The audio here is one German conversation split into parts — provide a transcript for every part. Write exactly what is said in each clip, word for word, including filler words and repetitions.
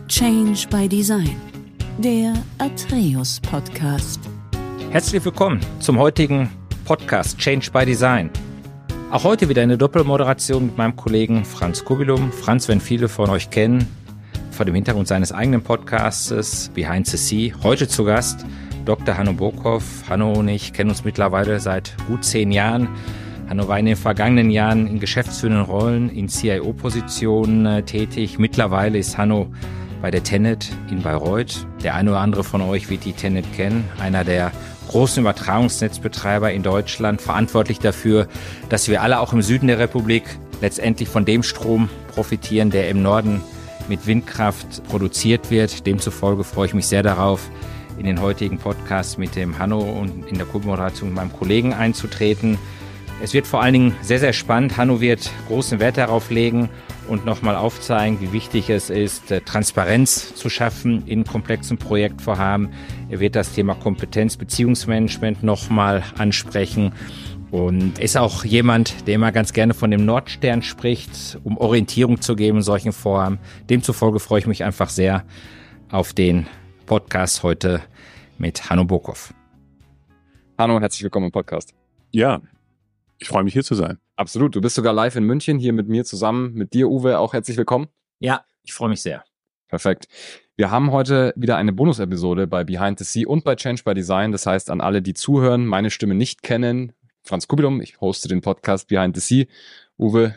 Change by Design, der Atreus Podcast. Herzlich willkommen zum heutigen Podcast Change by Design. Auch heute wieder eine Doppelmoderation mit meinem Kollegen Franz Kubilum. Franz, wenn viele von euch kennen, vor dem Hintergrund seines eigenen Podcastes Behind the Sea. Heute zu Gast Doktor Hanno Bokow. Hanno und ich kennen uns mittlerweile seit gut zehn Jahren. Hanno war in den vergangenen Jahren in geschäftsführenden Rollen in C I O-Positionen äh, tätig. Mittlerweile ist Hanno bei der TenneT in Bayreuth. Der eine oder andere von euch wird die TenneT kennen, einer der großen Übertragungsnetzbetreiber in Deutschland, verantwortlich dafür, dass wir alle auch im Süden der Republik letztendlich von dem Strom profitieren, der im Norden mit Windkraft produziert wird. Demzufolge freue ich mich sehr darauf, in den heutigen Podcast mit dem Hanno und in der Co-Moderation mit meinem Kollegen einzutreten. Es wird vor allen Dingen sehr, sehr spannend. Hanno wird großen Wert darauf legen und nochmal aufzeigen, wie wichtig es ist, Transparenz zu schaffen in komplexen Projektvorhaben. Er wird das Thema Kompetenz, Beziehungsmanagement nochmal ansprechen und ist auch jemand, der immer ganz gerne von dem Nordstern spricht, um Orientierung zu geben in solchen Vorhaben. Demzufolge freue ich mich einfach sehr auf den Podcast heute mit Hanno Bokow. Hanno, herzlich willkommen im Podcast. Ja, ich freue mich, hier zu sein. Absolut. Du bist sogar live in München, hier mit mir zusammen, mit dir, Uwe, auch herzlich willkommen. Ja, ich freue mich sehr. Perfekt. Wir haben heute wieder eine Bonus-Episode bei Behind the Sea und bei Change by Design. Das heißt, an alle, die zuhören, meine Stimme nicht kennen, Franz Kubilum, ich hoste den Podcast Behind the Sea. Uwe.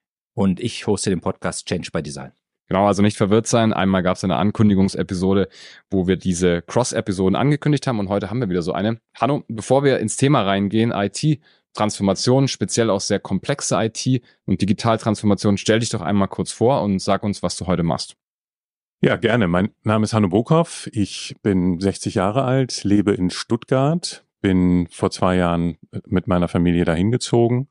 Und ich hoste den Podcast Change by Design. Genau, also nicht verwirrt sein. Einmal gab es eine Ankündigungsepisode, wo wir diese Cross-Episoden angekündigt haben und heute haben wir wieder so eine. Hanno, bevor wir ins Thema reingehen, I T, Transformation, speziell auch sehr komplexe I T und Digitaltransformation. Stell dich doch einmal kurz vor und sag uns, was du heute machst. Ja, gerne. Mein Name ist Hanno Bokow. Ich bin sechzig Jahre alt, lebe in Stuttgart, bin vor zwei Jahren mit meiner Familie dahin gezogen,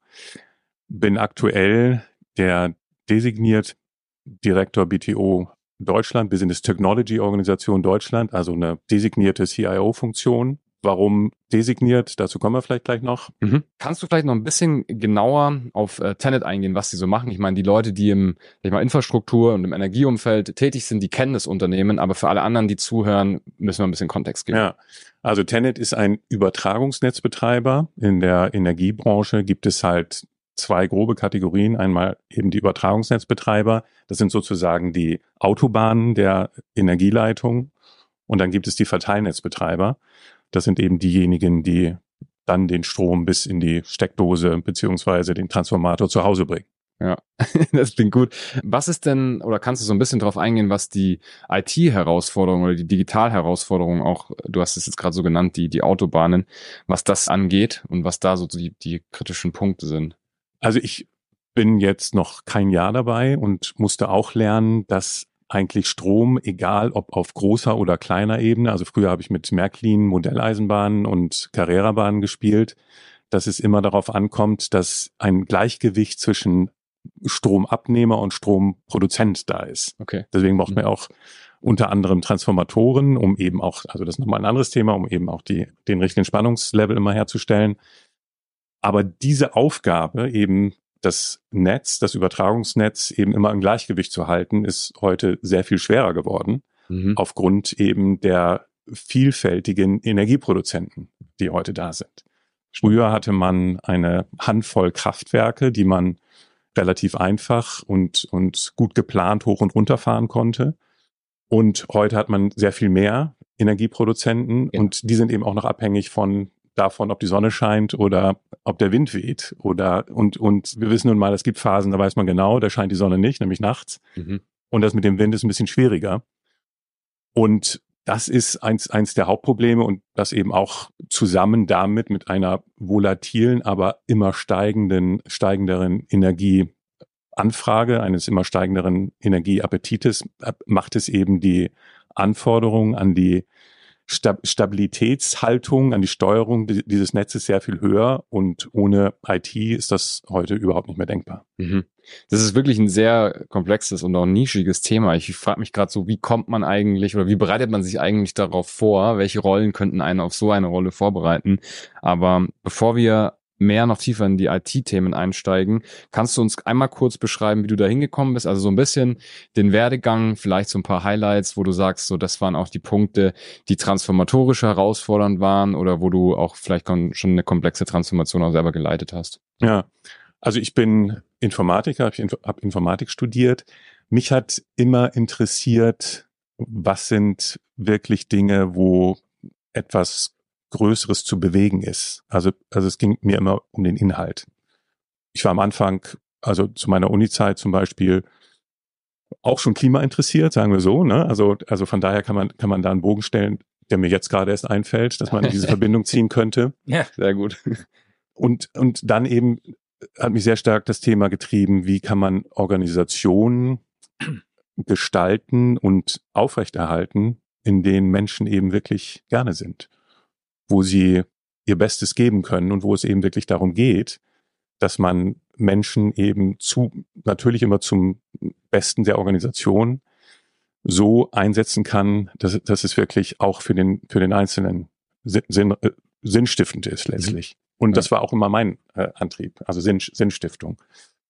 bin aktuell der designiert Direktor B T O Deutschland, Business Technology Organisation Deutschland, also eine designierte C I O-Funktion. Warum designiert? Dazu kommen wir vielleicht gleich noch. Mhm. Kannst du vielleicht noch ein bisschen genauer auf äh, TenneT eingehen, was die so machen? Ich meine, die Leute, die im sag ich mal, Infrastruktur- und im Energieumfeld tätig sind, die kennen das Unternehmen, aber für alle anderen, die zuhören, müssen wir ein bisschen Kontext geben. Ja, also TenneT ist ein Übertragungsnetzbetreiber. In der Energiebranche gibt es halt zwei grobe Kategorien. Einmal eben die Übertragungsnetzbetreiber. Das sind sozusagen die Autobahnen der Energieleitung. Und dann gibt es die Verteilnetzbetreiber. Das sind eben diejenigen, die dann den Strom bis in die Steckdose beziehungsweise den Transformator zu Hause bringen. Ja, das klingt gut. Was ist denn, oder kannst du so ein bisschen drauf eingehen, was die I T-Herausforderung oder die Digital-Herausforderung auch, du hast es jetzt gerade so genannt, die die Autobahnen, was das angeht und was da so die, die kritischen Punkte sind? Also ich bin jetzt noch kein Jahr dabei und musste auch lernen, dass eigentlich Strom, egal ob auf großer oder kleiner Ebene, also früher habe ich mit Märklin, Modelleisenbahnen und Carrera-Bahnen gespielt, dass es immer darauf ankommt, dass ein Gleichgewicht zwischen Stromabnehmer und Stromproduzent da ist. Okay. Deswegen braucht man auch unter anderem Transformatoren, um eben auch, also das ist nochmal ein anderes Thema, um eben auch die den richtigen Spannungslevel immer herzustellen. Aber diese Aufgabe eben das Netz, das Übertragungsnetz eben immer im Gleichgewicht zu halten, ist heute sehr viel schwerer geworden, mhm. aufgrund eben der vielfältigen Energieproduzenten, die heute da sind. Früher hatte man eine Handvoll Kraftwerke, die man relativ einfach und, und gut geplant hoch und runter fahren konnte. Und heute hat man sehr viel mehr Energieproduzenten ja. und die sind eben auch noch abhängig von davon, ob die Sonne scheint oder ob der Wind weht oder und und wir wissen nun mal, es gibt Phasen, da weiß man genau, da scheint die Sonne nicht, nämlich nachts. Mhm. Und das mit dem Wind ist ein bisschen schwieriger. Und das ist eins eins der Hauptprobleme und das eben auch zusammen damit mit einer volatilen, aber immer steigenden steigenderen Energieanfrage, eines immer steigenderen Energieappetites macht es eben die Anforderungen an die Stabilitätshaltung, an die Steuerung dieses Netzes sehr viel höher und ohne I T ist das heute überhaupt nicht mehr denkbar. Mhm. Das ist wirklich ein sehr komplexes und auch nischiges Thema. Ich frage mich gerade so, wie kommt man eigentlich oder wie bereitet man sich eigentlich darauf vor? Welche Rollen könnten einen auf so eine Rolle vorbereiten? Aber bevor wir mehr noch tiefer in die I T-Themen einsteigen, kannst du uns einmal kurz beschreiben, wie du da hingekommen bist? Also so ein bisschen den Werdegang, vielleicht so ein paar Highlights, wo du sagst, so das waren auch die Punkte, die transformatorisch herausfordernd waren oder wo du auch vielleicht schon eine komplexe Transformation auch selber geleitet hast. Ja, also ich bin Informatiker, habe Inf- hab Informatik studiert. Mich hat immer interessiert, was sind wirklich Dinge, wo etwas Größeres zu bewegen ist. Also, also es ging mir immer um den Inhalt. Ich war am Anfang, also zu meiner Uni-Zeit zum Beispiel, auch schon Klima interessiert, sagen wir so, ne? Also, also von daher kann man, kann man da einen Bogen stellen, der mir jetzt gerade erst einfällt, dass man diese Verbindung ziehen könnte. Ja, sehr gut. Und, und dann eben hat mich sehr stark das Thema getrieben, wie kann man Organisationen gestalten und aufrechterhalten, in denen Menschen eben wirklich gerne sind, wo sie ihr Bestes geben können und wo es eben wirklich darum geht, dass man Menschen eben zu, natürlich immer zum Besten der Organisation so einsetzen kann, dass, dass es wirklich auch für den, für den Einzelnen sinn, äh, sinnstiftend ist letztlich. Mhm. Und ja. Das war auch immer mein äh, Antrieb, also Sinn, Sinnstiftung.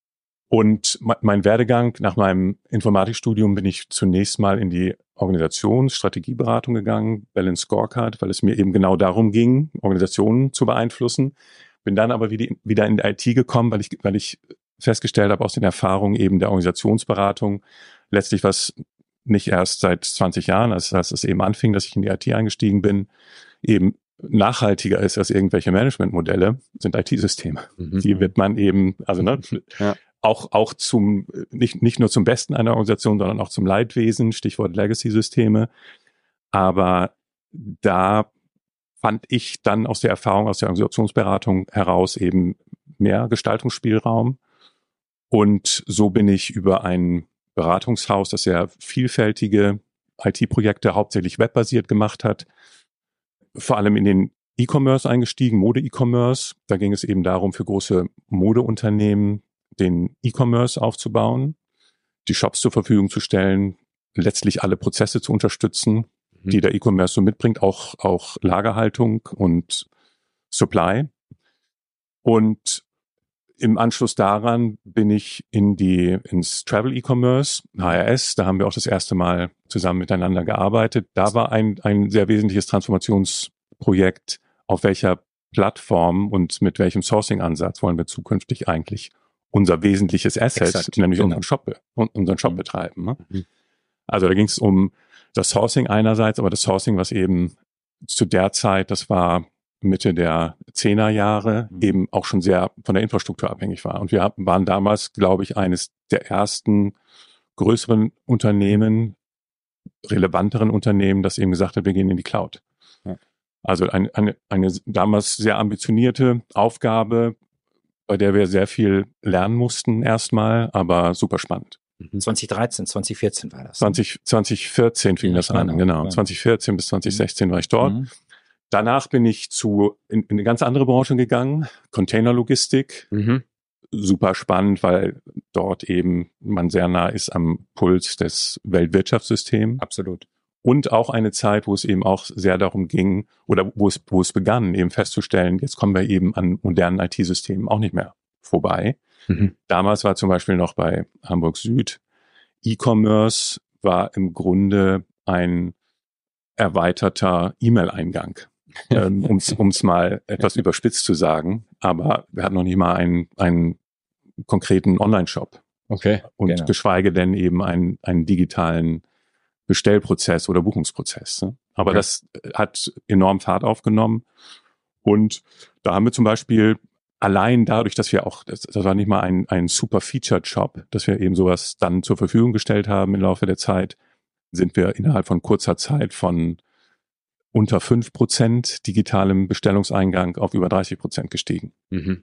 Und mein Werdegang nach meinem Informatikstudium bin ich zunächst mal in die Organisationsstrategieberatung gegangen, Balance Scorecard, weil es mir eben genau darum ging, Organisationen zu beeinflussen. Bin dann aber wieder in die I T gekommen, weil ich, weil ich festgestellt habe aus den Erfahrungen eben der Organisationsberatung, letztlich was nicht erst seit zwanzig Jahren, als, als es eben anfing, dass ich in die I T eingestiegen bin, eben nachhaltiger ist als irgendwelche Managementmodelle, sind I T-Systeme. Mhm. Die wird man eben, also ne, ja. Auch, auch zum, nicht, nicht nur zum Besten einer Organisation, sondern auch zum Leidwesen, Stichwort Legacy-Systeme. Aber da fand ich dann aus der Erfahrung, aus der Organisationsberatung heraus eben mehr Gestaltungsspielraum. Und so bin ich über ein Beratungshaus, das sehr vielfältige I T-Projekte hauptsächlich webbasiert gemacht hat, vor allem in den E-Commerce eingestiegen, Mode-E-Commerce. Da ging es eben darum, für große Modeunternehmen den E-Commerce aufzubauen, die Shops zur Verfügung zu stellen, letztlich alle Prozesse zu unterstützen, mhm. die der E-Commerce so mitbringt, auch, auch Lagerhaltung und Supply. Und im Anschluss daran bin ich in die, ins Travel E-Commerce, H R S, da haben wir auch das erste Mal zusammen miteinander gearbeitet. Da war ein, ein sehr wesentliches Transformationsprojekt, auf welcher Plattform und mit welchem Sourcing-Ansatz wollen wir zukünftig eigentlich unser wesentliches Asset, Exakt, nämlich genau. unseren Shop, unseren Shop mhm. betreiben. Ne? Mhm. Also da ging es um das Sourcing einerseits, aber das Sourcing, was eben zu der Zeit, das war Mitte der Zehner Jahre, mhm. eben auch schon sehr von der Infrastruktur abhängig war. Und wir waren damals, glaube ich, eines der ersten größeren Unternehmen, relevanteren Unternehmen, das eben gesagt hat, wir gehen in die Cloud. Ja. Also eine, eine, eine damals sehr ambitionierte Aufgabe, bei der wir sehr viel lernen mussten erstmal, aber super spannend. zwanzig dreizehn, zwanzig vierzehn war das. zwanzig, zwanzig vierzehn fing ja, das an, genau. genau. Ja. zwanzig vierzehn bis zwanzig sechzehn mhm. war ich dort. Mhm. Danach bin ich zu in, in eine ganz andere Branche gegangen, Containerlogistik. Mhm. Super spannend, weil dort eben man sehr nah ist am Puls des Weltwirtschaftssystems. Absolut. Und auch eine Zeit, wo es eben auch sehr darum ging, oder wo es, wo es begann, eben festzustellen, jetzt kommen wir eben an modernen I T-Systemen auch nicht mehr vorbei. Mhm. Damals war zum Beispiel noch bei Hamburg Süd, E-Commerce war im Grunde ein erweiterter E-Mail-Eingang, ähm, um es mal etwas überspitzt zu sagen. Aber wir hatten noch nicht mal einen, einen konkreten Online-Shop. Okay. Und genau. geschweige denn eben einen, einen digitalen Bestellprozess oder Buchungsprozess. Ne? Aber okay. das hat enorm Fahrt aufgenommen. Und da haben wir zum Beispiel allein dadurch, dass wir auch, das, das war nicht mal ein, ein super Featured Shop, dass wir eben sowas dann zur Verfügung gestellt haben im Laufe der Zeit, sind wir innerhalb von kurzer Zeit von unter fünf Prozent digitalem Bestellungseingang auf über dreißig Prozent gestiegen. Mhm.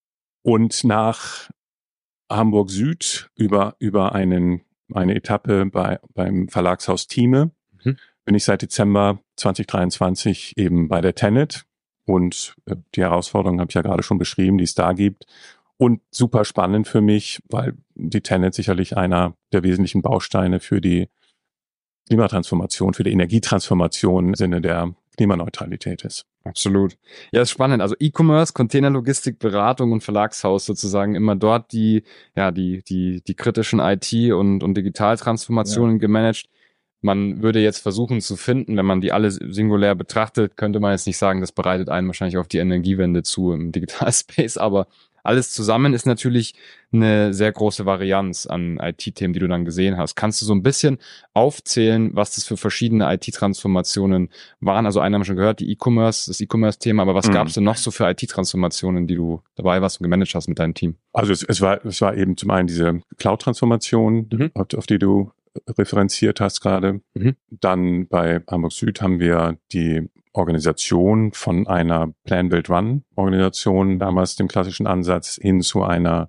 Und nach Hamburg Süd über, über einen eine Etappe bei beim Verlagshaus Thieme. Mhm. Bin ich seit Dezember zwanzig dreiundzwanzig eben bei der Tenet und die Herausforderungen habe ich ja gerade schon beschrieben, die es da gibt. Und super spannend für mich, weil die Tenet sicherlich einer der wesentlichen Bausteine für die Klimatransformation, für die Energietransformation im Sinne der Klimaneutralität ist. Absolut. Ja, ist spannend. Also E-Commerce, Containerlogistik, Beratung und Verlagshaus sozusagen immer dort die, ja, die, die, die kritischen I T und, und Digitaltransformationen ja. gemanagt. Man würde jetzt versuchen zu finden, wenn man die alle singulär betrachtet, könnte man jetzt nicht sagen, das bereitet einen wahrscheinlich auf die Energiewende zu im Digitalspace, aber alles zusammen ist natürlich eine sehr große Varianz an I T-Themen, die du dann gesehen hast. Kannst du so ein bisschen aufzählen, was das für verschiedene I T-Transformationen waren? Also einen haben wir schon gehört, die E-Commerce, das E-Commerce-Thema, aber was mhm. gab es denn noch so für I T-Transformationen, die du dabei warst und gemanagt hast mit deinem Team? Also es, es war es war eben zum einen diese Cloud-Transformation, mhm. auf, auf die du referenziert hast gerade. Mhm. Dann bei Hamburg Süd haben wir die Organisation von einer Plan-Build-Run-Organisation, damals dem klassischen Ansatz, hin zu einer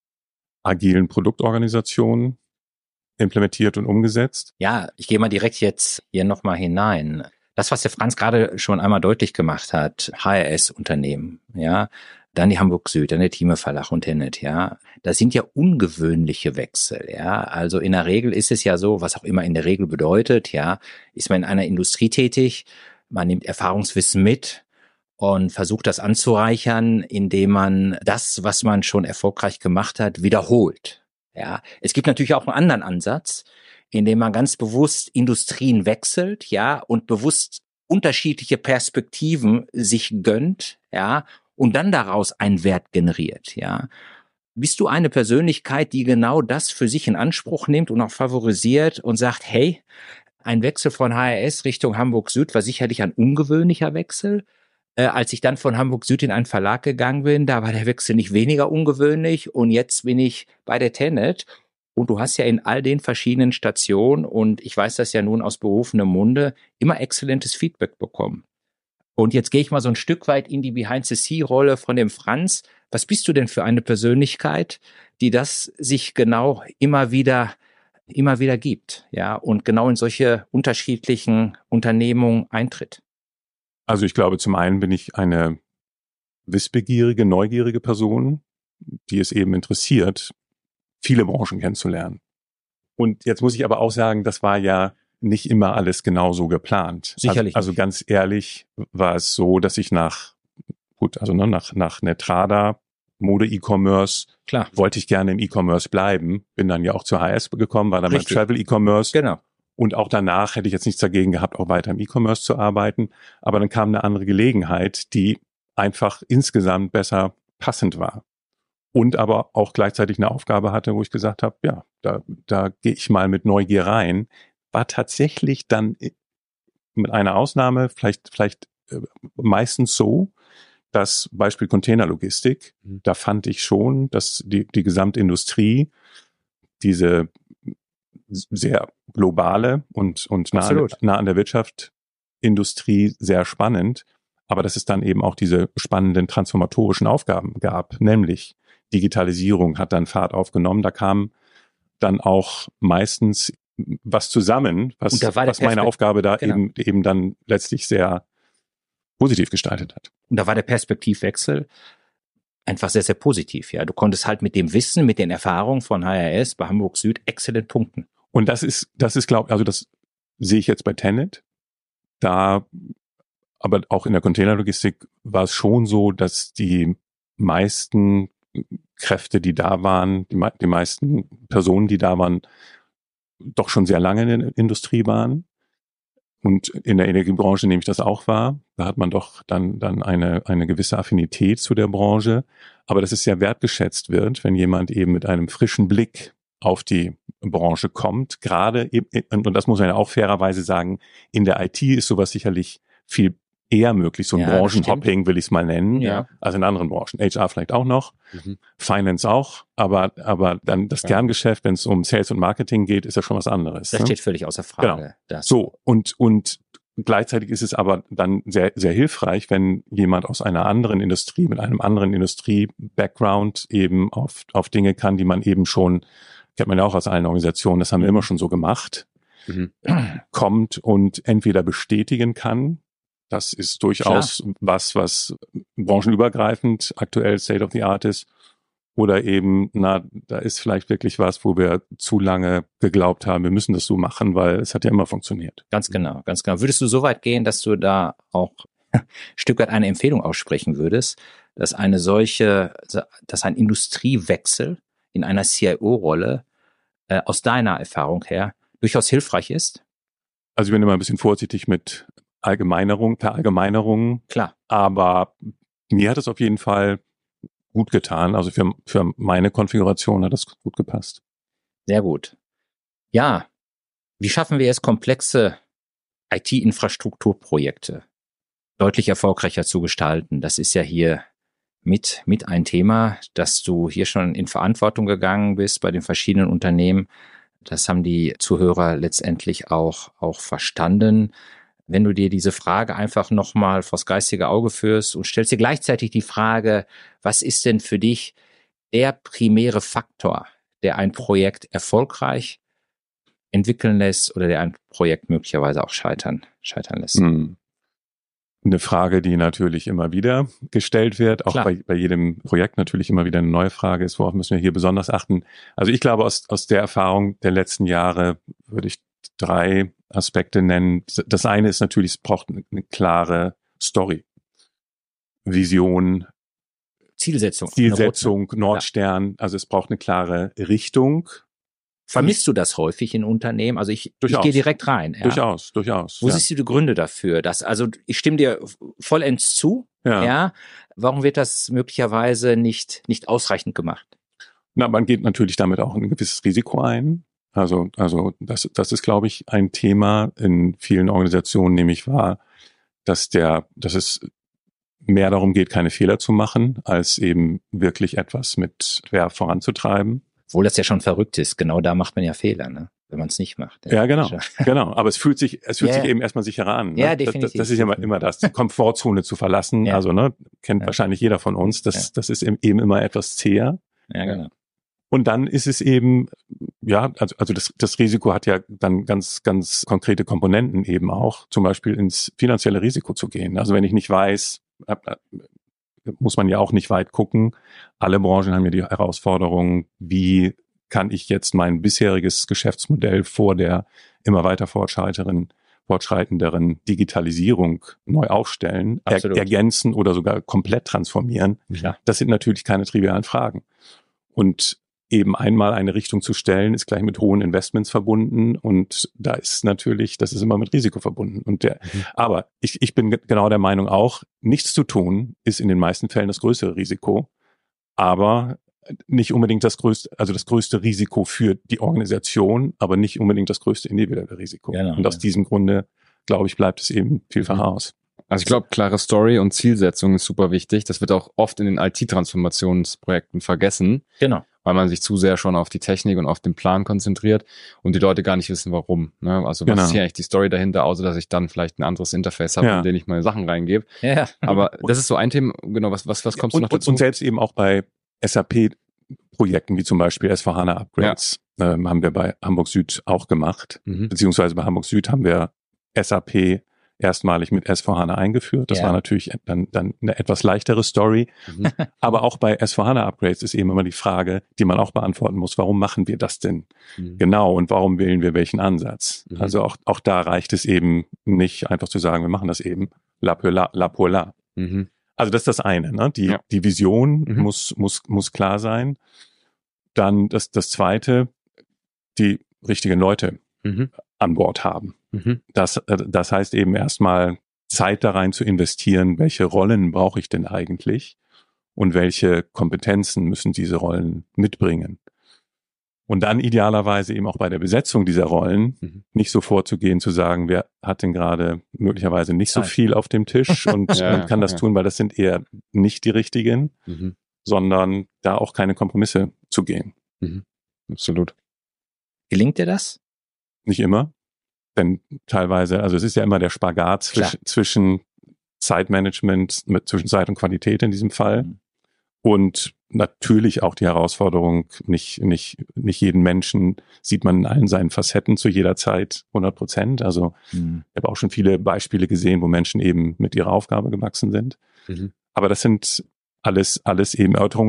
agilen Produktorganisation implementiert und umgesetzt. Ja, ich gehe mal direkt jetzt hier nochmal hinein. Das, was der Franz gerade schon einmal deutlich gemacht hat, H R S-Unternehmen, ja, dann die Hamburg Süd, dann der Thieme Verlag und Tennet, ja. Das sind ja ungewöhnliche Wechsel, ja. Also in der Regel ist es ja so, was auch immer in der Regel bedeutet, ja, ist man in einer Industrie tätig, man nimmt Erfahrungswissen mit und versucht das anzureichern, indem man das, was man schon erfolgreich gemacht hat, wiederholt, ja. Es gibt natürlich auch einen anderen Ansatz, indem man ganz bewusst Industrien wechselt, ja, und bewusst unterschiedliche Perspektiven sich gönnt, ja, und dann daraus einen Wert generiert, ja. Bist du eine Persönlichkeit, die genau das für sich in Anspruch nimmt und auch favorisiert und sagt, hey, ein Wechsel von H R S Richtung Hamburg Süd war sicherlich ein ungewöhnlicher Wechsel. Äh, als ich dann von Hamburg Süd in einen Verlag gegangen bin, da war der Wechsel nicht weniger ungewöhnlich und jetzt bin ich bei der Tennet. Und du hast ja in all den verschiedenen Stationen, und ich weiß das ja nun aus berufenem Munde, immer exzellentes Feedback bekommen. Und jetzt gehe ich mal so ein Stück weit in die Behind-the-Sea-Rolle von dem Franz. Was bist du denn für eine Persönlichkeit, die das sich genau immer wieder, immer wieder gibt, ja, und genau in solche unterschiedlichen Unternehmungen eintritt? Also ich glaube, zum einen bin ich eine wissbegierige, neugierige Person, die es eben interessiert, viele Branchen kennenzulernen. Und jetzt muss ich aber auch sagen, das war ja nicht immer alles genau so geplant. Sicherlich. Also, also ganz ehrlich war es so, dass ich nach, gut, also ne, nach, nach Netrada, Mode-E-Commerce, klar, wollte ich gerne im E-Commerce bleiben. Bin dann ja auch zur H S gekommen, war dann beim Travel-E-Commerce. Genau. Und auch danach hätte ich jetzt nichts dagegen gehabt, auch weiter im E-Commerce zu arbeiten. Aber dann kam eine andere Gelegenheit, die einfach insgesamt besser passend war. Und aber auch gleichzeitig eine Aufgabe hatte, wo ich gesagt habe, ja, da, da gehe ich mal mit Neugier rein. War tatsächlich dann mit einer Ausnahme vielleicht vielleicht äh, meistens so, dass Beispiel Containerlogistik, mhm. da fand ich schon, dass die die Gesamtindustrie diese sehr globale und und nah an, nah an der Wirtschaft Industrie sehr spannend, aber dass es dann eben auch diese spannenden transformatorischen Aufgaben gab, nämlich Digitalisierung hat dann Fahrt aufgenommen, da kam dann auch meistens was zusammen, was, was meine Aufgabe da genau. eben, eben dann letztlich sehr positiv gestaltet hat. Und da war der Perspektivwechsel einfach sehr, sehr positiv. Ja, du konntest halt mit dem Wissen, mit den Erfahrungen von H R S bei Hamburg Süd exzellent punkten. Und das ist, das ist, glaube ich, also das sehe ich jetzt bei Tennet. Da, aber auch in der Containerlogistik war es schon so, dass die meisten Kräfte, die da waren, die, die meisten Personen, die da waren, doch schon sehr lange in der Industrie waren. Und in der Energiebranche nehme ich das auch wahr. Da hat man doch dann, dann eine, eine gewisse Affinität zu der Branche. Aber dass es sehr wertgeschätzt wird, wenn jemand eben mit einem frischen Blick auf die Branche kommt. Gerade, eben, und das muss man ja auch fairerweise sagen, in der I T ist sowas sicherlich viel eher möglich, so ein ja, Branchenhopping will ich es mal nennen, ja. als in anderen Branchen. H R vielleicht auch noch, mhm. Finance auch, aber aber dann das ja. Kerngeschäft, wenn es um Sales und Marketing geht, ist ja schon was anderes. Das ne? steht völlig außer Frage. Genau. Das. So, und und gleichzeitig ist es aber dann sehr sehr hilfreich, wenn jemand aus einer anderen Industrie, mit einem anderen Industrie-Background eben auf auf Dinge kann, die man eben schon, kennt man ja auch aus allen Organisationen, das haben wir immer schon so gemacht, mhm. kommt und entweder bestätigen kann. Das ist durchaus Klar. was, was branchenübergreifend aktuell State of the Art ist. oder eben, na, da ist vielleicht wirklich was, wo wir zu lange geglaubt haben, wir müssen das so machen, weil es hat ja immer funktioniert. Ganz genau, ganz genau. Würdest du so weit gehen, dass du da auch ein Stück weit eine Empfehlung aussprechen würdest, dass eine solche, dass ein Industriewechsel in einer C I O-Rolle äh, aus deiner Erfahrung her durchaus hilfreich ist? Also ich bin immer ein bisschen vorsichtig mit Allgemeinerung, Verallgemeinerungen. Klar. Aber mir hat es auf jeden Fall gut getan. Also für, für meine Konfiguration hat das gut gepasst. Sehr gut. Ja, wie schaffen wir es, komplexe I T-Infrastrukturprojekte deutlich erfolgreicher zu gestalten? Das ist ja hier mit, mit ein Thema, dass du hier schon in Verantwortung gegangen bist bei den verschiedenen Unternehmen. Das haben die Zuhörer letztendlich auch, auch verstanden. Wenn du dir diese Frage einfach nochmal vors geistige Auge führst und stellst dir gleichzeitig die Frage, was ist denn für dich der primäre Faktor, der ein Projekt erfolgreich entwickeln lässt oder der ein Projekt möglicherweise auch scheitern, scheitern lässt? Hm. Eine Frage, die natürlich immer wieder gestellt wird, auch bei, bei jedem Projekt natürlich immer wieder eine neue Frage ist, worauf müssen wir hier besonders achten? Also ich glaube, aus, aus der Erfahrung der letzten Jahre würde ich drei Aspekte nennen. Das eine ist natürlich, es braucht eine, eine klare Story, Vision, Zielsetzung, Zielsetzung, Nordstern. Also es braucht eine klare Richtung. Vermisst du das häufig in Unternehmen? Also ich, ich gehe direkt rein. Ja. Durchaus, durchaus. Wo ja. siehst du die Gründe dafür? Dass, also ich stimme dir vollends zu. Ja. ja. Warum wird das möglicherweise nicht, nicht ausreichend gemacht? Na, man geht natürlich damit auch ein gewisses Risiko ein. Also, also das, das ist, glaube ich, ein Thema in vielen Organisationen, nämlich wahr, dass der, dass es mehr darum geht, keine Fehler zu machen, als eben wirklich etwas mit ja, voranzutreiben. Obwohl das ja schon verrückt ist. Genau da macht man ja Fehler, ne? Wenn man es nicht macht. Ja, genau, genau. Aber es fühlt sich, es fühlt yeah. sich eben erstmal sicherer an. Ne? Ja, definitiv. Das, das ist ja immer, immer das, die Komfortzone zu verlassen. Ja. Also, ne, kennt ja. wahrscheinlich jeder von uns. Das, ja. das ist eben immer etwas zäher. Ja, genau. Und dann ist es eben, ja, also, also das, das Risiko hat ja dann ganz, ganz konkrete Komponenten eben auch, zum Beispiel ins finanzielle Risiko zu gehen. Also wenn ich nicht weiß, muss man ja auch nicht weit gucken. Alle Branchen haben ja die Herausforderung, wie kann ich jetzt mein bisheriges Geschäftsmodell vor der immer weiter fortschreitenderen, fortschreitenderen Digitalisierung neu aufstellen, er, ergänzen oder sogar komplett transformieren. Ja. Das sind natürlich keine trivialen Fragen. Und eben einmal eine Richtung zu stellen, ist gleich mit hohen Investments verbunden und da ist natürlich, das ist immer mit Risiko verbunden. Und der, mhm. aber ich, ich bin genau der Meinung auch, nichts zu tun ist in den meisten Fällen das größere Risiko, aber nicht unbedingt das größte, also das größte Risiko für die Organisation, aber nicht unbedingt das größte individuelle Risiko. Genau, und aus ja. diesem Grunde, glaube ich, bleibt es eben vielfach mhm. aus. Also ich glaube, klare Story und Zielsetzung ist super wichtig. Das wird auch oft in den I T-Transformationsprojekten vergessen. Genau. Weil man sich zu sehr schon auf die Technik und auf den Plan konzentriert und die Leute gar nicht wissen, warum. Ne? Also was genau. ist hier eigentlich die Story dahinter, außer dass ich dann vielleicht ein anderes Interface habe, ja. in dem ich meine Sachen reingebe. Ja. Aber das ist so ein Thema, genau, was, was, was kommst und, du noch dazu? Und selbst eben auch bei S A P-Projekten, wie zum Beispiel S vier HANA Upgrades, ja. ähm, haben wir bei Hamburg Süd auch gemacht. Mhm. Beziehungsweise bei Hamburg Süd haben wir S A P erstmalig mit S vier HANA eingeführt. Das ja. war natürlich dann, dann eine etwas leichtere Story. Mhm. Aber auch bei S vier HANA Upgrades ist eben immer die Frage, die man auch beantworten muss, warum machen wir das denn mhm. genau und warum wählen wir welchen Ansatz? Mhm. Also auch, auch da reicht es eben nicht einfach zu sagen, wir machen das eben la pour la, la pour la. Mhm. Also das ist das eine, ne? Die, ja. die Vision mhm. muss, muss, muss klar sein. Dann das, das zweite, die richtigen Leute mhm. an Bord haben. Mhm. Das, das heißt eben erstmal Zeit da rein zu investieren, welche Rollen brauche ich denn eigentlich und welche Kompetenzen müssen diese Rollen mitbringen. Und dann idealerweise eben auch bei der Besetzung dieser Rollen mhm. nicht so vorzugehen, zu sagen, wer hat denn gerade möglicherweise nicht so viel auf dem Tisch und, ja, und kann das ja. tun, weil das sind eher nicht die richtigen, mhm. sondern da auch keine Kompromisse zu gehen. Mhm. Absolut. Gelingt dir das? Nicht immer. Denn teilweise, also es ist ja immer der Spagat zwisch, zwischen Zeitmanagement, mit, zwischen Zeit und Qualität in diesem Fall. Mhm. Und natürlich auch die Herausforderung, nicht, nicht, nicht jeden Menschen sieht man in allen seinen Facetten zu jeder Zeit hundert Prozent. Also mhm. ich habe auch schon viele Beispiele gesehen, wo Menschen eben mit ihrer Aufgabe gewachsen sind. Mhm. Aber das sind alles, alles eben Erörterungen und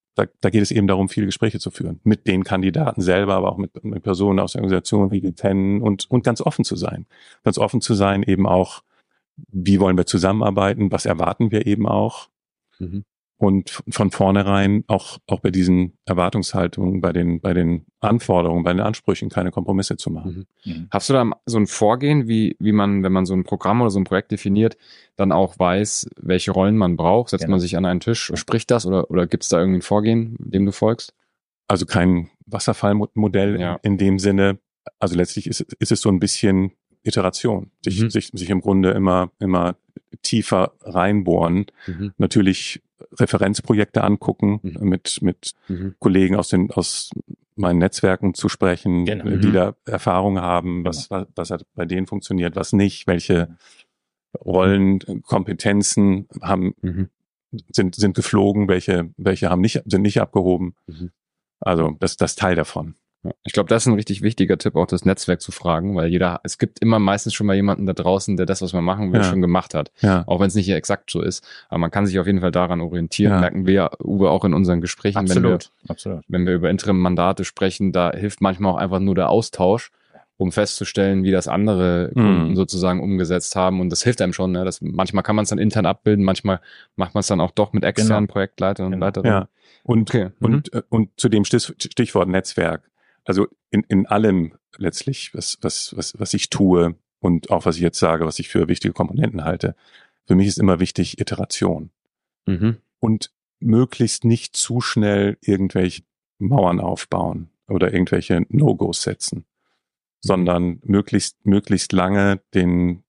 da, da geht es eben darum, viele Gespräche zu führen. Mit den Kandidaten selber, aber auch mit, mit Personen aus der Organisation, die die kennen und, und ganz offen zu sein. Ganz offen zu sein eben auch, wie wollen wir zusammenarbeiten, was erwarten wir eben auch. Mhm. Und von vornherein auch, auch bei diesen Erwartungshaltungen, bei den, bei den Anforderungen, bei den Ansprüchen keine Kompromisse zu machen. Mhm. Hast du da so ein Vorgehen, wie, wie man, wenn man so ein Programm oder so ein Projekt definiert, dann auch weiß, welche Rollen man braucht? Setzt genau. man sich an einen Tisch, spricht das oder, oder gibt es da irgendwie ein Vorgehen, dem du folgst? Also kein Wasserfallmodell ja. in, in dem Sinne. Also letztlich ist, ist es so ein bisschen Iteration, sich, mhm. sich, sich im Grunde immer, immer tiefer reinbohren. Mhm. Natürlich Referenzprojekte angucken, mhm. mit, mit mhm. Kollegen aus den, aus meinen Netzwerken zu sprechen, genau. die mhm. da Erfahrung haben, was, genau. was, was hat bei denen funktioniert, was nicht, welche Rollen, Kompetenzen haben, mhm. sind, sind geflogen, welche, welche haben nicht, sind nicht abgehoben. Mhm. Also, das, das Teil davon. Ja, ich glaube, das ist ein richtig wichtiger Tipp, auch das Netzwerk zu fragen, weil jeder, es gibt immer meistens schon mal jemanden da draußen, der das, was man machen will, ja. schon gemacht hat. Ja. Auch wenn es nicht exakt so ist. Aber man kann sich auf jeden Fall daran orientieren. Ja. Merken wir, Uwe, auch in unseren Gesprächen, Absolut. wenn wir, Absolut. wenn wir über Interim-Mandate sprechen, da hilft manchmal auch einfach nur der Austausch, um festzustellen, wie das andere Kunden mhm. sozusagen umgesetzt haben. Und das hilft einem schon. Ne? Das, manchmal kann man es dann intern abbilden, manchmal macht man es dann auch doch mit externen genau. Projektleitern und genau. Leiterinnen. Ja. Und, okay. und, mhm. und zu dem Stichwort Netzwerk. Also in, in allem letztlich, was, was, was, was ich tue und auch was ich jetzt sage, was ich für wichtige Komponenten halte, für mich ist immer wichtig Iteration. Mhm. Und möglichst nicht zu schnell irgendwelche Mauern aufbauen oder irgendwelche No-Gos setzen, mhm. sondern möglichst, möglichst lange den,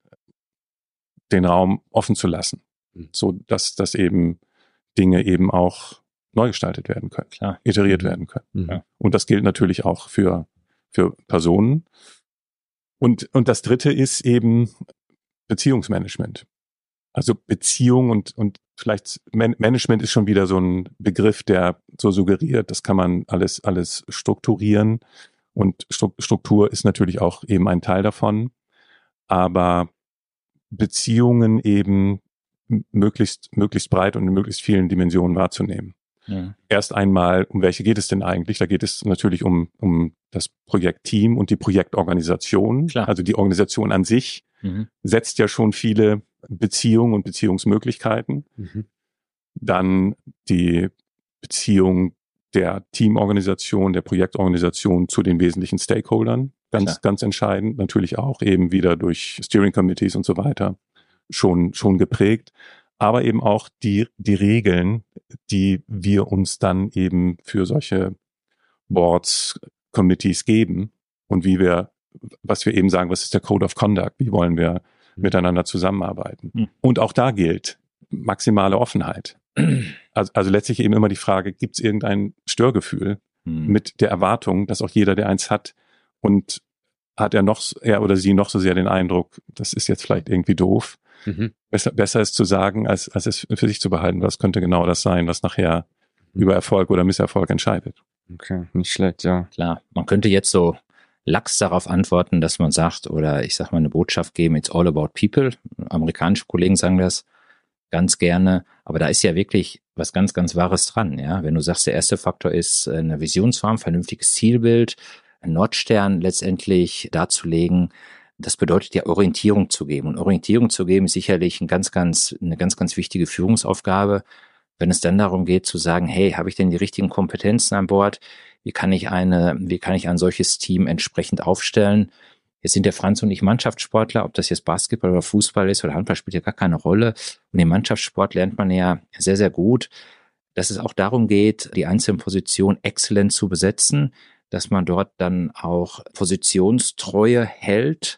den Raum offen zu lassen, mhm. so dass, dass eben Dinge eben auch neu gestaltet werden können, Klar. iteriert mhm. werden können. Mhm. Und das gilt natürlich auch für, für Personen. Und, und das dritte ist eben Beziehungsmanagement. Also Beziehung und, und vielleicht Man- Management ist schon wieder so ein Begriff, der so suggeriert, das kann man alles, alles strukturieren. Und Struktur ist natürlich auch eben ein Teil davon. Aber Beziehungen eben möglichst, möglichst breit und in möglichst vielen Dimensionen wahrzunehmen. Ja. Erst einmal, um welche geht es denn eigentlich? Da geht es natürlich um, um das Projektteam und die Projektorganisation. Klar. Also die Organisation an sich mhm. setzt ja schon viele Beziehungen und Beziehungsmöglichkeiten. Mhm. Dann die Beziehung der Teamorganisation, der Projektorganisation zu den wesentlichen Stakeholdern. Ganz, Klar. ganz entscheidend. Natürlich auch eben wieder durch Steering Committees und so weiter schon, schon geprägt. Aber eben auch die, die Regeln, die wir uns dann eben für solche Boards, Committees geben und wie wir, was wir eben sagen, was ist der Code of Conduct, wie wollen wir mhm. miteinander zusammenarbeiten. Mhm. Und auch da gilt maximale Offenheit. Also, also letztlich eben immer die Frage, gibt es irgendein Störgefühl mhm. mit der Erwartung, dass auch jeder, der eins hat, und hat er noch, er oder sie noch so sehr den Eindruck, das ist jetzt vielleicht irgendwie doof. Mhm. Besser, besser ist zu sagen, als, als es für sich zu behalten. Was könnte genau das sein, was nachher mhm. über Erfolg oder Misserfolg entscheidet. Okay, nicht schlecht, ja. Klar, man könnte jetzt so lax darauf antworten, dass man sagt, oder ich sag mal eine Botschaft geben, it's all about people. Amerikanische Kollegen sagen das ganz gerne, aber da ist ja wirklich was ganz, ganz Wahres dran. Ja, wenn du sagst, der erste Faktor ist eine Visionsform, vernünftiges Zielbild, einen Nordstern letztendlich darzulegen. Das bedeutet ja Orientierung zu geben. Und Orientierung zu geben ist sicherlich ein ganz, ganz, eine ganz, ganz wichtige Führungsaufgabe. Wenn es dann darum geht zu sagen, hey, habe ich denn die richtigen Kompetenzen an Bord? Wie kann ich eine, wie kann ich ein solches Team entsprechend aufstellen? Jetzt sind der Franz und ich Mannschaftssportler, ob das jetzt Basketball oder Fußball ist oder Handball, spielt ja gar keine Rolle. Und im Mannschaftssport lernt man ja sehr, sehr gut, dass es auch darum geht, die einzelnen Positionen exzellent zu besetzen, dass man dort dann auch Positionstreue hält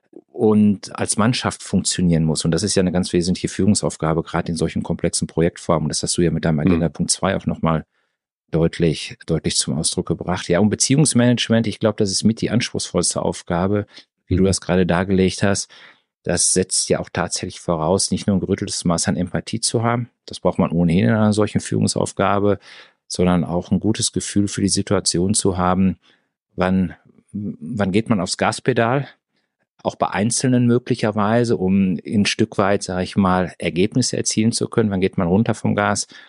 und als Mannschaft funktionieren muss. Und das ist ja eine ganz wesentliche Führungsaufgabe, gerade in solchen komplexen Projektformen. Das hast du ja mit deinem Agenda Punkt zwei auch nochmal deutlich, deutlich zum Ausdruck gebracht. Ja, und Beziehungsmanagement, ich glaube, das ist mit die anspruchsvollste Aufgabe, wie mhm. du das gerade dargelegt hast. Das setzt ja auch tatsächlich voraus, nicht nur ein gerütteltes Maß an Empathie zu haben. Das braucht man ohnehin in einer solchen Führungsaufgabe, sondern auch ein gutes Gefühl für die Situation zu haben. Wann, wann geht man aufs Gaspedal? Auch bei Einzelnen möglicherweise, um ein Stück weit, sage ich mal, Ergebnisse erzielen zu können. Wann geht man runter vom Gas?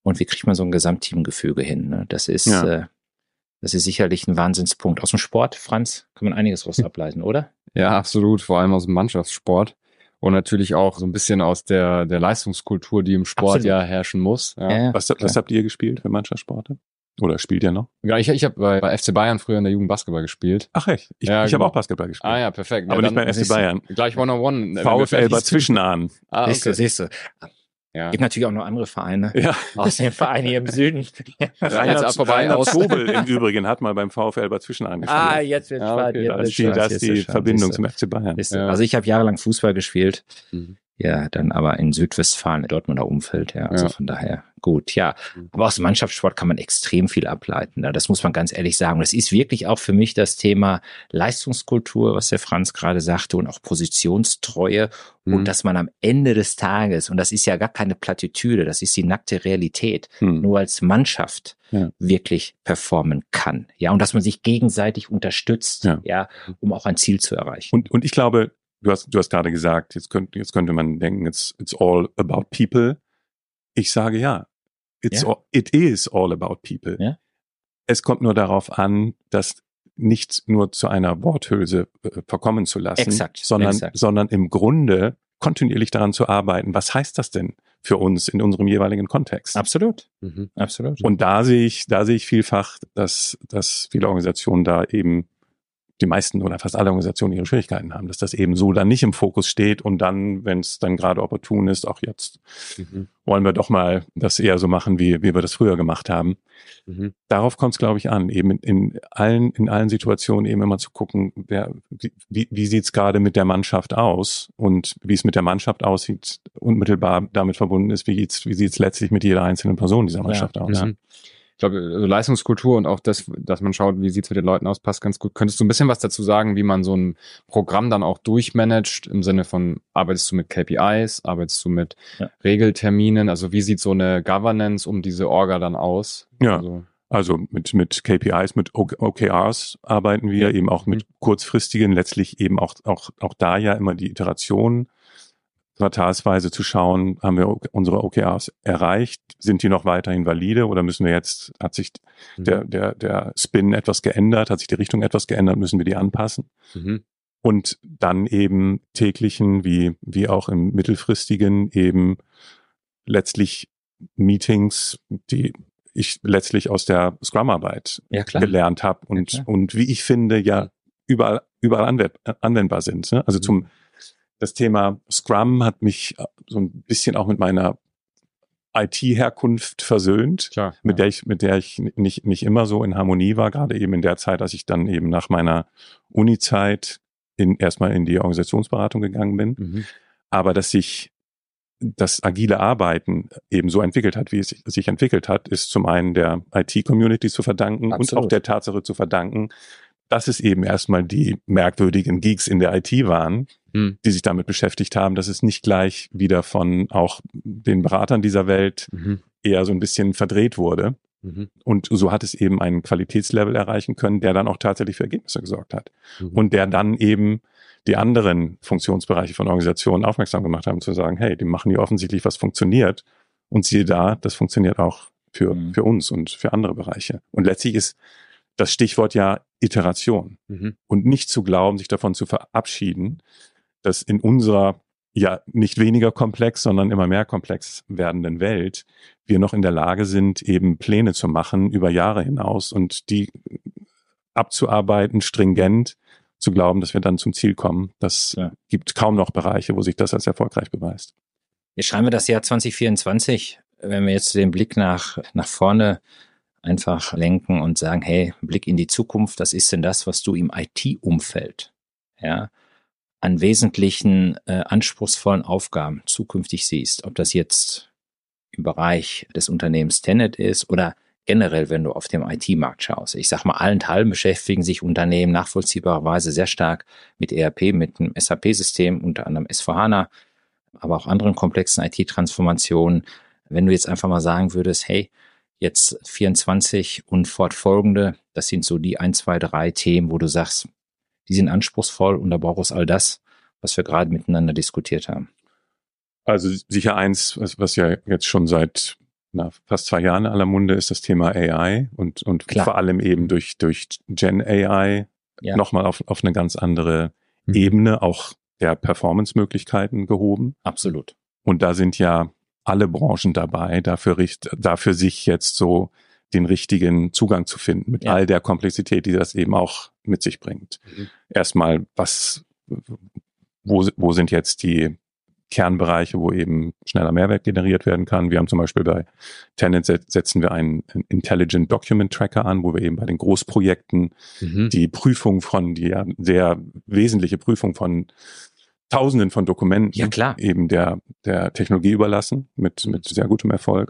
und wie kriegt man so ein Gesamtteamgefüge hin? Ne? Das ist, Ja. äh, das ist sicherlich ein Wahnsinnspunkt. Aus dem Sport, Franz, kann man einiges raus ableiten, oder? Ja, absolut, vor allem aus dem Mannschaftssport und natürlich auch so ein bisschen aus der der Leistungskultur, die im Sport Absolut. ja herrschen muss. Ja, Ja, Was, klar. was habt ihr gespielt für Mannschaftssporte? Oder spielt ihr noch? ja ich, ich habe bei, bei F C Bayern früher in der Jugend Basketball gespielt. Ach echt? Ich, Ja, ich habe genau. auch Basketball gespielt. Ah ja, perfekt. Aber ja, nicht beim F C siehst du. Bayern. Gleich One-on-One. VfL Bad Zwischenahn. Ah, Siehst du, okay. siehst du. Ja. Gibt natürlich auch noch andere Vereine. Ja. Aus dem Verein hier im Süden. Reinhard, Jetzt vorbei Reinhard aus. Zobel im Übrigen hat mal beim VfL Bad Zwischenahn gespielt. ah, jetzt wird Ja, spannend. okay. jetzt da wird's ist die, spannend, da ist jetzt die wird's spannend, Verbindung siehst du. zum F C Bayern. Siehst du. Ja. Also ich habe jahrelang Fußball gespielt. Mhm. Ja, dann aber in Südwestfalen, in Dortmunder Umfeld, ja, also Ja. von daher gut, ja. Mhm. Aber aus dem Mannschaftssport kann man extrem viel ableiten, ne? Das muss man ganz ehrlich sagen. Das ist wirklich auch für mich das Thema Leistungskultur, was der Franz gerade sagte, und auch Positionstreue Mhm. und dass man am Ende des Tages, und das ist ja gar keine Plattitüde, das ist die nackte Realität, Hm. nur als Mannschaft Ja. wirklich performen kann, ja, und dass man sich gegenseitig unterstützt, Ja. ja, um auch ein Ziel zu erreichen. Und, und ich glaube, du hast, du hast gerade gesagt, jetzt könnte, jetzt könnte man denken, it's, it's all about people. Ich sage ja, it's Ja. all, it is all about people. Ja. Es kommt nur darauf an, das nicht nur zu einer Worthülse äh, verkommen zu lassen, Exakt, sondern, exakt. sondern im Grunde kontinuierlich daran zu arbeiten. Was heißt das denn für uns in unserem jeweiligen Kontext? Absolut, Mhm. absolut. Und da sehe ich, da sehe ich vielfach, dass, dass viele Organisationen da eben, die meisten oder fast alle Organisationen ihre Schwierigkeiten haben, dass das eben so dann nicht im Fokus steht und dann, wenn es dann gerade opportun ist, auch jetzt Mhm. wollen wir doch mal das eher so machen, wie, wie wir das früher gemacht haben. Mhm. Darauf kommt es, glaube ich, an, eben in, in allen, in allen Situationen eben immer zu gucken, wer, wie, wie, wie sieht es gerade mit der Mannschaft aus und wie es mit der Mannschaft aussieht, unmittelbar damit verbunden ist, wie sieht's, wie sieht's letztlich mit jeder einzelnen Person dieser Mannschaft aus. Mhm. Ich glaube, also Leistungskultur und auch das, dass man schaut, wie sieht's mit den Leuten aus, passt ganz gut. Könntest du ein bisschen was dazu sagen, wie man so ein Programm dann auch durchmanagt, im Sinne von, arbeitest du mit K P Is, arbeitest du mit Ja. Regelterminen, also wie sieht so eine Governance um diese Orga dann aus? Ja. Also, Also mit, mit K P Is, mit O K Rs arbeiten wir, eben auch mit kurzfristigen, letztlich eben auch, auch, auch da ja immer die Iteration, quartalsweise zu schauen, haben wir unsere O K Rs erreicht, sind die noch weiterhin valide oder müssen wir jetzt, hat sich der, der, der Spin etwas geändert, hat sich die Richtung etwas geändert, müssen wir die anpassen? Mhm. Und dann eben täglichen, wie, wie auch im mittelfristigen eben letztlich Meetings, die ich letztlich aus der Scrum-Arbeit Ja, klar. gelernt habe und, Ja, klar. und wie ich finde, ja überall, überall anwend, anwendbar sind. Ne? Also Mhm. zum, das Thema Scrum hat mich so ein bisschen auch mit meiner I T-Herkunft versöhnt, Klar. mit der ich, mit der ich nicht, nicht immer so in Harmonie war, gerade eben in der Zeit, als ich dann eben nach meiner Uni-Zeit in, erstmal in die Organisationsberatung gegangen bin. Mhm. Aber dass sich das agile Arbeiten eben so entwickelt hat, wie es sich entwickelt hat, ist zum einen der I T-Community zu verdanken und Absolut. auch der Tatsache zu verdanken, dass es eben erstmal die merkwürdigen Geeks in der I T waren, Mhm. die sich damit beschäftigt haben, dass es nicht gleich wieder von auch den Beratern dieser Welt Mhm. eher so ein bisschen verdreht wurde. Mhm. Und so hat es eben einen Qualitätslevel erreichen können, der dann auch tatsächlich für Ergebnisse gesorgt hat. Mhm. Und der dann eben die anderen Funktionsbereiche von Organisationen aufmerksam gemacht haben, zu sagen, hey, die machen hier offensichtlich, was funktioniert. Und siehe da, das funktioniert auch für, Mhm. für uns und für andere Bereiche. Und letztlich ist das Stichwort ja Iteration. Mhm. Und nicht zu glauben, sich davon zu verabschieden, dass in unserer ja nicht weniger komplex, sondern immer mehr komplex werdenden Welt wir noch in der Lage sind, eben Pläne zu machen über Jahre hinaus und die abzuarbeiten, stringent, zu glauben, dass wir dann zum Ziel kommen. Das Ja. gibt kaum noch Bereiche, wo sich das als erfolgreich beweist. Jetzt schreiben wir das Jahr zwanzig vierundzwanzig, wenn wir jetzt den Blick nach, nach vorne einfach lenken und sagen, hey, Blick in die Zukunft, was ist denn das, was du im I T-Umfeld, ja, an wesentlichen, äh, anspruchsvollen Aufgaben zukünftig siehst, ob das jetzt im Bereich des Unternehmens Tenet ist oder generell, wenn du auf dem I T-Markt schaust. Ich sag mal, allenthalben beschäftigen sich Unternehmen nachvollziehbarerweise sehr stark mit E R P, mit einem S A P-System, unter anderem S vier HANA, aber auch anderen komplexen I T-Transformationen. Wenn du jetzt einfach mal sagen würdest, hey, jetzt vierundzwanzig und fortfolgende, das sind so die ein, zwei, drei Themen, wo du sagst, die sind anspruchsvoll und da braucht es all das, was wir gerade miteinander diskutiert haben. Also sicher eins, was, was ja jetzt schon seit na, fast zwei Jahren in aller Munde, ist das Thema A I und, und Klar. vor allem eben durch, durch Gen A I Ja. nochmal auf, auf eine ganz andere Mhm. Ebene auch der Performance-Möglichkeiten gehoben. Absolut. Und da sind ja alle Branchen dabei, dafür, richt, dafür sich jetzt so den richtigen Zugang zu finden, mit Ja. all der Komplexität, die das eben auch mit sich bringt. Mhm. Erstmal, was, wo, wo sind jetzt die Kernbereiche, wo eben schneller Mehrwert generiert werden kann. Wir haben zum Beispiel bei Tenet setzen wir einen Intelligent Document Tracker an, wo wir eben bei den Großprojekten Mhm. die Prüfung von, die ja sehr wesentliche Prüfung von Tausenden von Dokumenten Ja, klar. eben der, der Technologie überlassen, mit, mit sehr gutem Erfolg.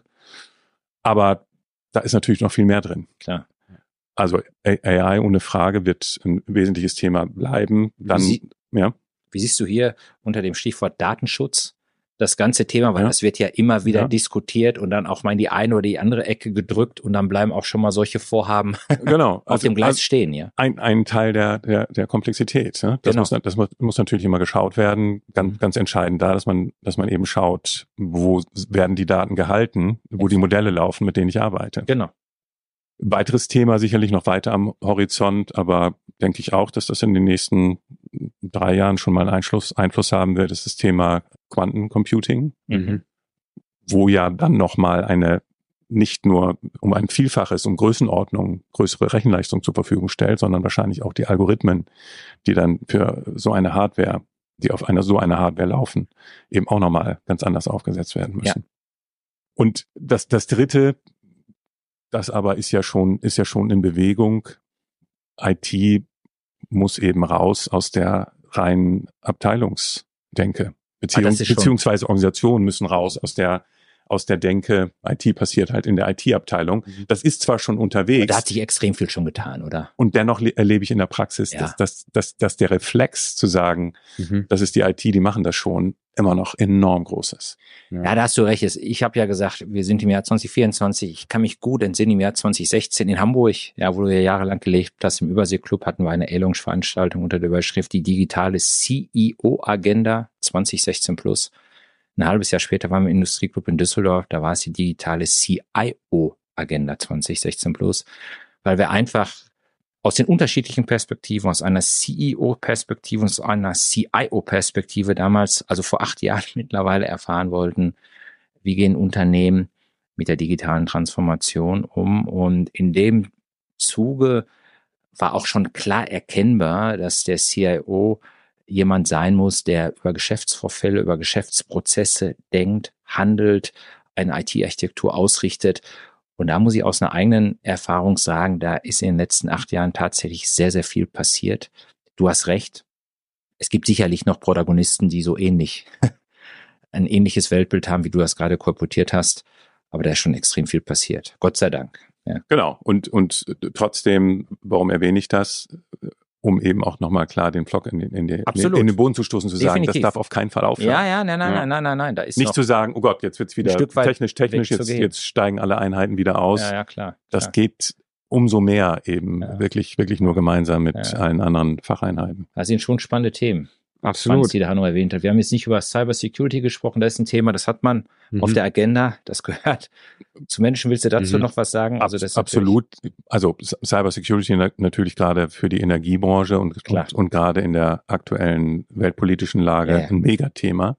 Aber da ist natürlich noch viel mehr drin. Klar. Also A I ohne Frage wird ein wesentliches Thema bleiben. Dann, Sie- ja. Wie siehst du hier unter dem Stichwort Datenschutz das ganze Thema, weil Ja. das wird ja immer wieder Ja. diskutiert und dann auch mal in die eine oder die andere Ecke gedrückt und dann bleiben auch schon mal solche Vorhaben Genau. auf dem Gleis also stehen, ja. ein, ein Teil der, der, der Komplexität. Ne? Das, Genau. muss, das muss, muss natürlich immer geschaut werden. Ganz, Mhm. ganz entscheidend da, dass man, dass man eben schaut, wo werden die Daten gehalten, wo die Modelle laufen, mit denen ich arbeite. Genau. Weiteres Thema sicherlich noch weiter am Horizont, aber denke ich auch, dass das in den nächsten drei Jahren schon mal einen Einfluss, Einfluss haben wird, ist das Thema Quantencomputing, Mhm. wo ja dann nochmal eine, nicht nur um ein Vielfaches, um Größenordnung, größere Rechenleistung zur Verfügung stellt, sondern wahrscheinlich auch die Algorithmen, die dann für so eine Hardware, die auf einer so einer Hardware laufen, eben auch nochmal ganz anders aufgesetzt werden müssen. Ja. Und das, das dritte, das aber ist ja schon, ist ja schon in Bewegung. I T muss eben raus aus der reinen Abteilungsdenke. Beziehung, Ah, das ist schon- beziehungsweise Organisationen müssen raus aus der, aus der Denke, I T passiert halt in der I T-Abteilung. Mhm. Das ist zwar schon unterwegs. Da hat sich extrem viel schon getan, oder? Und dennoch le- erlebe ich in der Praxis, Ja. dass, dass, dass, dass der Reflex zu sagen, Mhm. das ist die I T, die machen das schon, immer noch enorm groß ist. Ja, da hast du recht. Ich habe ja gesagt, wir sind im Jahr zwanzig vierundzwanzig. Ich kann mich gut entsinnen, im Jahr zwanzig sechzehn in Hamburg, ja, wo du ja jahrelang gelebt hast, im Überseeclub hatten wir eine A-Lounge-Veranstaltung unter der Überschrift die digitale C E O-Agenda zwanzig sechzehn plus. Ein halbes Jahr später waren wir im Industrieclub in Düsseldorf, da war es die digitale C I O-Agenda zwanzig sechzehn plus, weil wir einfach aus den unterschiedlichen Perspektiven, aus einer C E O-Perspektive und aus einer C I O-Perspektive damals, also vor acht Jahren mittlerweile erfahren wollten, wie gehen Unternehmen mit der digitalen Transformation um. Und in dem Zuge war auch schon klar erkennbar, dass der C I O jemand sein muss, der über Geschäftsvorfälle, über Geschäftsprozesse denkt, handelt, eine I T-Architektur ausrichtet. Und da muss ich aus einer eigenen Erfahrung sagen, da ist in den letzten acht Jahren tatsächlich sehr, sehr viel passiert. Du hast recht. Es gibt sicherlich noch Protagonisten, die so ähnlich, ein ähnliches Weltbild haben, wie du das gerade kolportiert hast. Aber da ist schon extrem viel passiert. Gott sei Dank. Ja. Genau. Und, und trotzdem, warum erwähne ich das? Um eben auch nochmal klar den Pflock in, den- in, den- Absolut. in den Boden zu stoßen, zu sagen, Definitiv. das darf auf keinen Fall aufhören. Ja, ja, nein, nein, Ja. nein, nein, nein, nein. Da ist Nicht noch, zu sagen, oh Gott, jetzt wird's wieder ein Stück weit technisch, technisch, weg zu jetzt, gehen. jetzt steigen alle Einheiten wieder aus. Ja, ja, klar. Das klar. geht umso mehr eben Ja. wirklich, wirklich nur gemeinsam mit Ja. allen anderen Facheinheiten. Das sind schon spannende Themen. Spannend, Absolut. die der Hanno erwähnt hat. Wir haben jetzt nicht über Cyber Security gesprochen. Das ist ein Thema, das hat man Mhm. auf der Agenda. Das gehört zu Menschen. Willst du dazu Mhm. noch was sagen? Also das ist Absolut. Also Cyber Security na- natürlich gerade für die Energiebranche und, Klar. und, und gerade in der aktuellen weltpolitischen Lage Ja, ja. ein Megathema.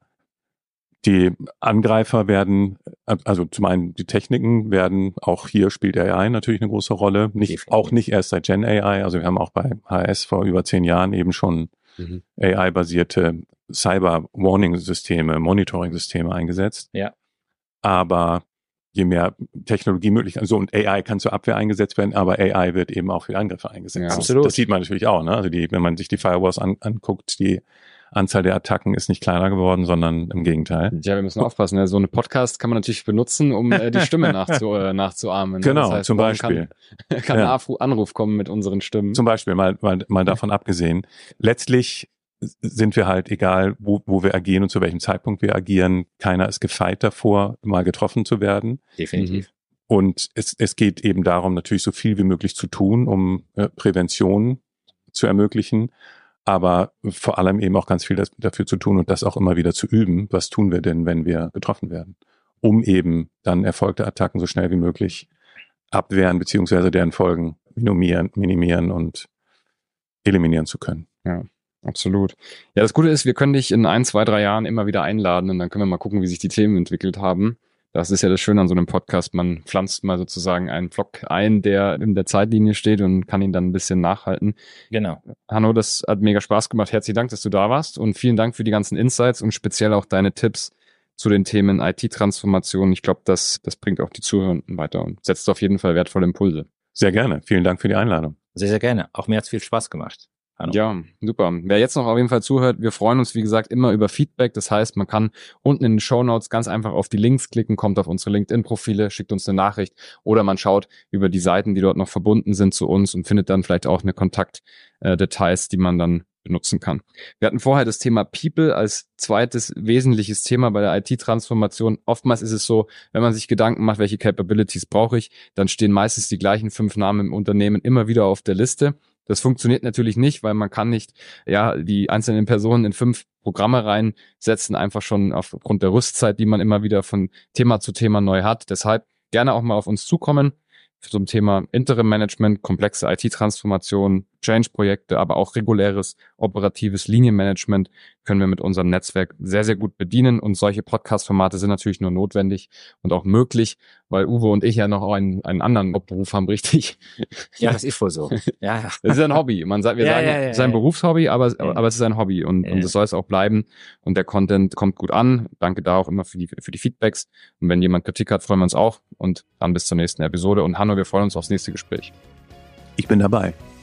Die Angreifer werden, also zum einen die Techniken werden, auch hier spielt A I natürlich eine große Rolle. Nicht, Definitiv. auch nicht erst seit Gen A I. Also wir haben auch bei H S vor über zehn Jahren eben schon Mhm. A I-basierte Cyber-Warning-Systeme, Monitoring-Systeme eingesetzt. Ja. Aber je mehr Technologie möglich ist, also und A I kann zur Abwehr eingesetzt werden, aber A I wird eben auch für Angriffe eingesetzt. Ja. Das- Absolut. Das sieht man natürlich auch, ne? Also die, wenn man sich die Firewalls an, anguckt, die Anzahl der Attacken ist nicht kleiner geworden, sondern im Gegenteil. Ja, wir müssen aufpassen. Ne? So eine Podcast kann man natürlich benutzen, um äh, die Stimme nachzu, äh, nachzuahmen. Ne? Genau, Das heißt, zum morgen Beispiel. Kann, kann Ja. ein Anruf, Anruf kommen mit unseren Stimmen. Zum Beispiel, mal, mal, mal davon abgesehen. Letztlich sind wir halt, egal wo, wo wir agieren und zu welchem Zeitpunkt wir agieren, keiner ist gefeit davor, mal getroffen zu werden. definitiv. Und es, es geht eben darum, natürlich so viel wie möglich zu tun, um äh, Prävention zu ermöglichen, aber vor allem eben auch ganz viel das, dafür zu tun und das auch immer wieder zu üben. Was tun wir denn, wenn wir getroffen werden? um eben dann erfolgte Attacken so schnell wie möglich abwehren beziehungsweise deren Folgen minimieren, minimieren und eliminieren zu können. Ja, absolut. Ja, das Gute ist, wir können dich in ein, zwei, drei Jahren immer wieder einladen und dann können wir mal gucken, wie sich die Themen entwickelt haben. Das ist ja das Schöne an so einem Podcast. Man pflanzt mal sozusagen einen Vlog ein, der in der Zeitlinie steht und kann ihn dann ein bisschen nachhalten. Genau. Hanno, das hat mega Spaß gemacht. Herzlichen Dank, dass du da warst und vielen Dank für die ganzen Insights und speziell auch deine Tipps zu den Themen I T-Transformation. Ich glaube, das, das bringt auch die Zuhörenden weiter und setzt auf jeden Fall wertvolle Impulse. Sehr gerne. Vielen Dank für die Einladung. Sehr, sehr gerne. Auch mir hat's viel Spaß gemacht. Hallo. Ja, super. Wer jetzt noch auf jeden Fall zuhört, wir freuen uns, wie gesagt, immer über Feedback. Das heißt, man kann unten in den Shownotes ganz einfach auf die Links klicken, kommt auf unsere LinkedIn-Profile, schickt uns eine Nachricht oder man schaut über die Seiten, die dort noch verbunden sind zu uns und findet dann vielleicht auch eine Kontaktdetails, die man dann benutzen kann. Wir hatten vorher das Thema People als zweites wesentliches Thema bei der I T-Transformation. Oftmals ist es so, wenn man sich Gedanken macht, welche Capabilities brauche ich, dann stehen meistens die gleichen fünf Namen im Unternehmen immer wieder auf der Liste. Das funktioniert natürlich nicht, weil man kann nicht ja die einzelnen Personen in fünf Programme reinsetzen, einfach schon aufgrund der Rüstzeit, die man immer wieder von Thema zu Thema neu hat. Deshalb gerne auch mal auf uns zukommen zum Thema Interim-Management, komplexe I T-Transformation, Change-Projekte, aber auch reguläres operatives Linienmanagement können wir mit unserem Netzwerk sehr, sehr gut bedienen. Und solche Podcast-Formate sind natürlich nur notwendig und auch möglich, weil Uwe und ich ja noch einen, einen anderen Beruf haben, richtig? Ja, das ist wohl so. Ja, ja. Das ist ein Hobby. Man sagt, wir ja, sagen, ja, ja, es ist ein ja. Berufshobby, aber, Ja. aber es ist ein Hobby und, Ja. und es soll es auch bleiben. Und der Content kommt gut an. Danke da auch immer für die, für die Feedbacks. Und wenn jemand Kritik hat, freuen wir uns auch. Und dann bis zur nächsten Episode. Und Hanno, wir freuen uns aufs nächste Gespräch. Ich bin dabei.